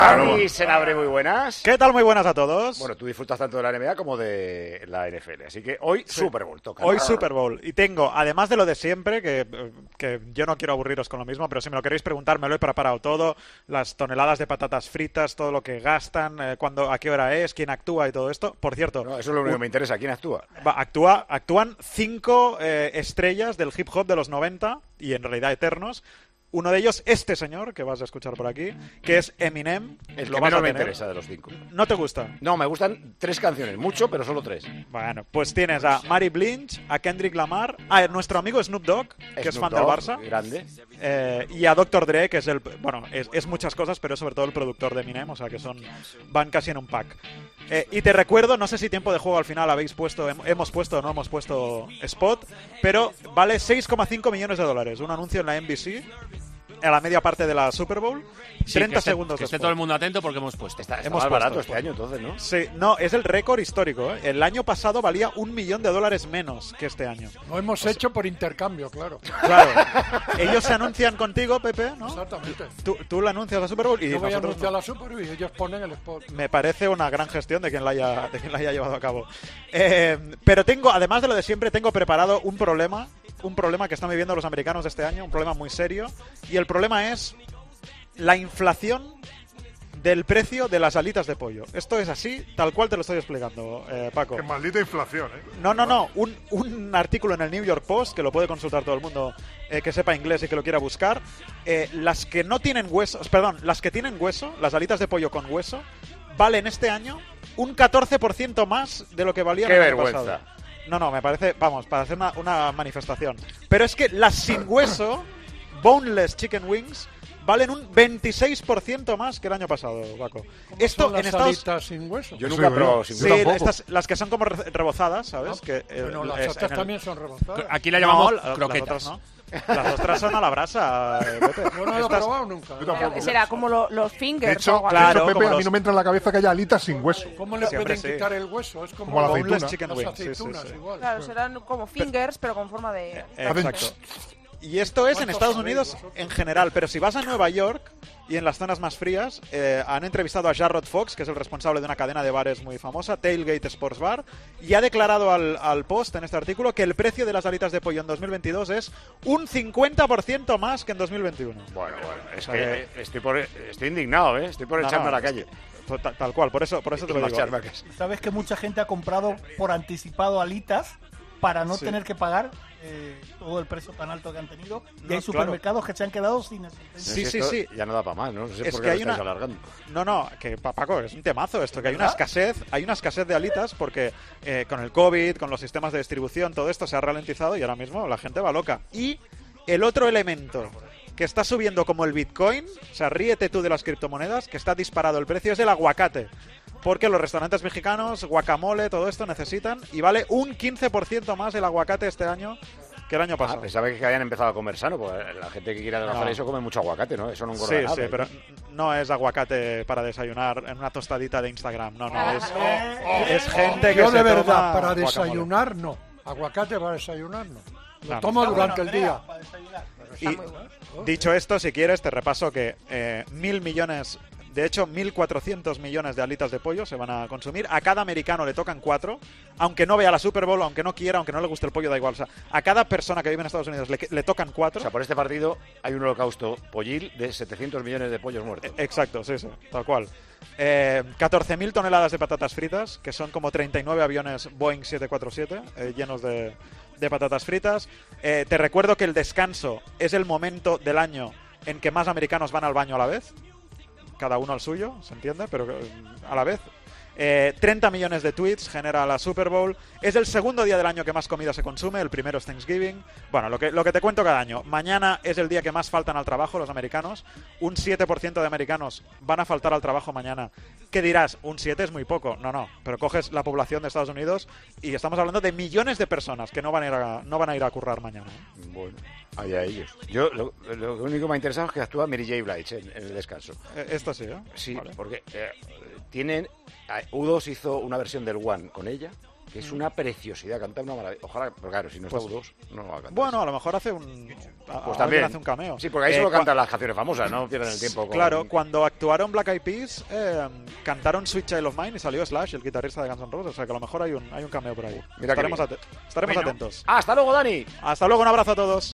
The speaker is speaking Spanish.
Dani Senabre, muy buenas. ¿Qué tal? Muy buenas a todos. Bueno, tú disfrutas tanto de la NBA como de la NFL, así que hoy sí. Super Bowl toca. Hoy Super Bowl. Y tengo, además de lo de siempre, que yo no quiero aburriros con lo mismo, pero si me lo queréis preguntar, me lo he preparado todo. Las toneladas de patatas fritas, todo lo que gastan, a qué hora es, quién actúa y todo esto. Por cierto... No, eso es lo único que me interesa, ¿quién actúa? Actúan 5 estrellas del hip hop de los 90 y en realidad eternos. Uno de ellos, este señor, que vas a escuchar por aquí, que es Eminem. El que menos me interesa de los 5. ¿No te gusta? No, me gustan 3 canciones, mucho, pero solo 3. Bueno, pues tienes a Mary Blige, a Kendrick Lamar, a nuestro amigo Snoop Dogg, que es fan del Barça. Grande. Y a Dr. Dre, que es es muchas cosas, pero es sobre todo el productor de Eminem, o sea que van casi en un pack. Y te recuerdo, no sé si tiempo de juego al final hemos puesto o no hemos puesto spot, pero vale $6,5 millones, un anuncio en la NBC a la media parte de la Super Bowl. Sí, 30 segundos que esté después. todo el mundo atento porque hemos puesto. Está más barato este año, entonces, ¿no? Sí, no, es el récord histórico, ¿eh? El año pasado valía $1 millón menos que este año. Lo hemos hecho por intercambio, claro. Claro. Ellos se anuncian contigo, Pepe, ¿no? Exactamente. Tú le anuncias la Super Bowl y yo voy a nosotros anunciar la Super Bowl y ellos ponen el spot. Me parece una gran gestión de quien la haya llevado a cabo. Pero además de lo de siempre, tengo preparado un problema que están viviendo los americanos este año, un problema muy serio. Y el problema es la inflación del precio de las alitas de pollo. Esto es así, tal cual te lo estoy explicando, Paco. Qué maldita inflación, ¿eh? No. Un artículo en el New York Post, que lo puede consultar todo el mundo que sepa inglés y que lo quiera buscar. Las que no tienen huesos, las que tienen hueso, las alitas de pollo con hueso, valen este año un 14% más de lo que valían el año pasado. No, me parece, vamos, para hacer una manifestación. Pero es que las sin hueso, boneless chicken wings, valen un 26% más que el año pasado, Paco. Esto son las alitas sin hueso. Yo nunca he probado sin hueso. Sí, las que son como rebozadas, ¿sabes? Bueno, las otras también son rebozadas. Aquí la llamamos Las croquetas. otras no. Las otras son a la brasa. Yo no lo he probado nunca. Yo ¿Qué será? Como los fingers. De hecho, claro, Pepe, como a mí no me entra en la cabeza que haya alitas sin hueso. ¿Cómo le pueden quitar el hueso? Es como la boneless aceituna. chicken las wings. aceitunas, Sí. igual. Claro, serán como fingers, pero con forma de... Exacto. Y esto es en Estados Unidos en general, pero si vas a Nueva York y en las zonas más frías, han entrevistado a Jarrod Fox, que es el responsable de una cadena de bares muy famosa, Tailgate Sports Bar, y ha declarado al Post en este artículo que el precio de las alitas de pollo en 2022 es un 50% más que en 2021. Bueno, es que estoy indignado, ¿eh? Estoy por echarme a la calle. Tal cual, por eso te lo digo. ¿Sabes que mucha gente ha comprado por anticipado alitas para no tener que pagar todo el precio tan alto que han tenido? Y hay supermercados que se han quedado sin eso. Sí. Ya no da para más, ¿no? No sé Es por que qué hay lo estáis alargando. No, que Paco, es un temazo esto, que hay una escasez de alitas porque con el COVID, con los sistemas de distribución, todo esto se ha ralentizado y ahora mismo la gente va loca. Y el otro elemento que está subiendo como el Bitcoin, o sea, ríete tú de las criptomonedas, que está disparado el precio, es el aguacate. Porque los restaurantes mexicanos, guacamole, todo esto necesitan, y vale un 15% más el aguacate este año que el año pasado. Pensaba que habían empezado a comer sano, porque la gente que quiere adelgazar eso come mucho aguacate, ¿no? Eso no engorda nada. Sí, pero no es aguacate para desayunar en una tostadita de Instagram, no, es gente que yo se de verdad, toma para guacamole. desayunar, no. Aguacate para desayunar, no. Lo tomo durante el día. Y dicho esto, si quieres, te repaso que 1.000 millones... De hecho, 1.400 millones de alitas de pollo se van a consumir. A cada americano le tocan 4, aunque no vea la Super Bowl, aunque no quiera, aunque no le guste el pollo, da igual. O sea, a cada persona que vive en Estados Unidos le tocan 4. O sea, por este partido hay un holocausto pollil de 700 millones de pollos muertos. Exacto, sí, tal cual. 14.000 toneladas de patatas fritas, que son como 39 aviones Boeing 747 llenos de patatas fritas. Te recuerdo que el descanso es el momento del año en que más americanos van al baño a la vez. Cada uno al suyo, ¿se entiende? Pero a la vez. 30 millones de tweets genera la Super Bowl. Es el segundo día del año que más comida se consume. El primero es Thanksgiving. Bueno, lo que te cuento cada año. Mañana es el día que más faltan al trabajo los americanos. Un 7% de americanos van a faltar al trabajo mañana. ¿Qué dirás? Un 7 es muy poco. No. Pero coges la población de Estados Unidos y estamos hablando de millones de personas que no van a ir a currar mañana. Bueno, allá ellos. Yo lo único que me ha interesado es que actúa Mary J. Blige en el descanso. Esto sí, ¿eh? Sí, vale. porque tienen... U2 hizo una versión del One con ella que es una preciosidad, canta una maravilla. Ojalá, pero claro, si no está Pues- U2, no va a cantar. Bueno, a lo mejor hace un... pues alguien también hace un cameo. Sí, porque ahí solo cua- cantan las canciones famosas, no pierden el tiempo. Claro, cuando actuaron Black Eyed Peas, cantaron Sweet Child of Mine y salió Slash, el guitarrista de Guns N' Roses. O sea que a lo mejor hay un cameo por ahí. Mira qué Estaremos bien. estaremos Bueno. atentos. ¡Hasta luego, Dani! Hasta luego, un abrazo a todos.